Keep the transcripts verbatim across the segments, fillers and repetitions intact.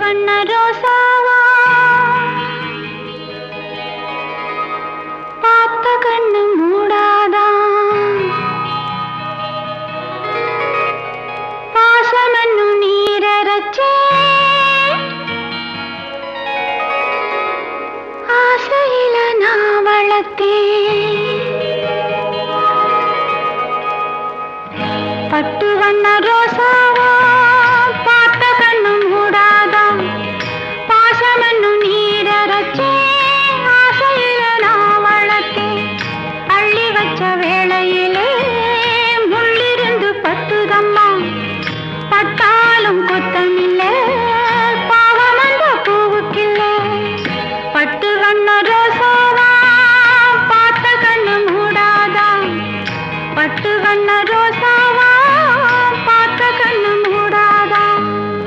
வண்ண ரோசாவா பார்த்த கண்ணு மூடாதான் பாசமன்னு நீரச்சே ஆசையில நான் வளர்த்தேன் பட்டு வண்ண ரோசாவா பார்த்த கண்ணு மூடாதான் பாசமன்னு நீரச்சே ஆசையில நான் வளர்த்தேன் அள்ளி வச்ச வேளையிலே முள்ளிருந்து பட்டுதம்மா பட்டாலும் கொத்தமில்ல பாவம் அந்த பூவுக்கில்ல பட்டு வண்ண ரோசாவா பார்த்த கண்ணு மூடாதான் பட்டு வண்ண ரோசாவா பார்த்த கண்ணு மூடாதான்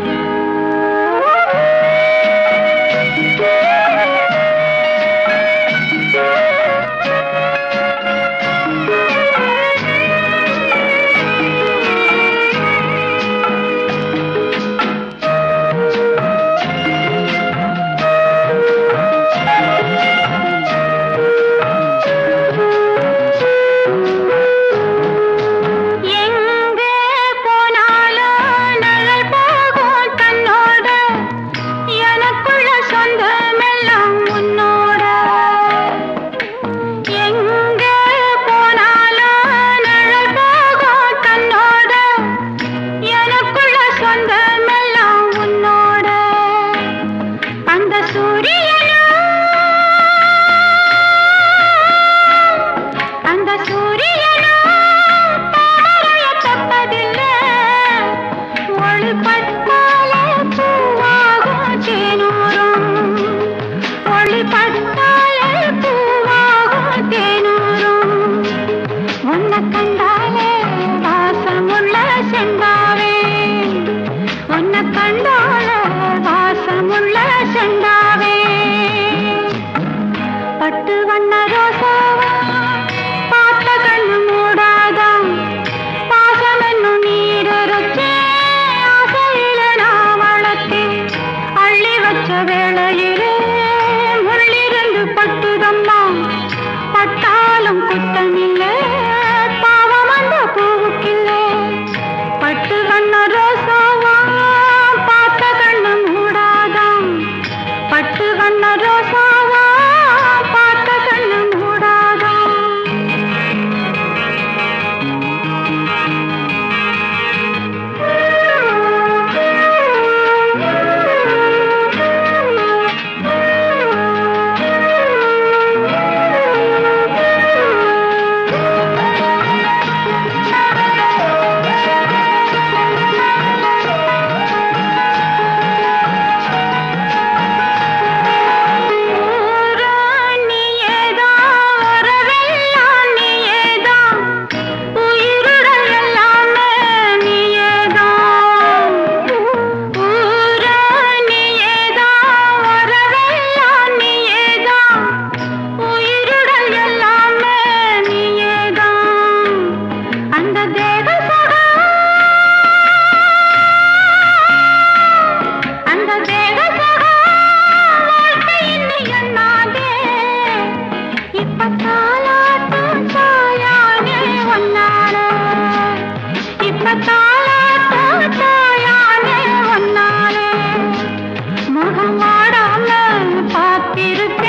பட்டு வண்ண ரோசாவா பார்த்த கண்ணு மூடாதான் பாசமன்னு நீரச்சே ஆசையில நான் வளர்த்தேன் அள்ளி வச்ச வேளையிலே முள்ளிருந்து பட்டுதம்மா பட்டாலும் குத்தமில்ல பாவம் அந்த பூவுக்கில்லை பட்டு வண்ண ரோசாவா பார்த்த கண்ணு மூடாதான் பட்டு வண்ண ரோசாவா பார்த்த கண்ணு மூடாதான் முகம் வாடாம பார்த்திருக்க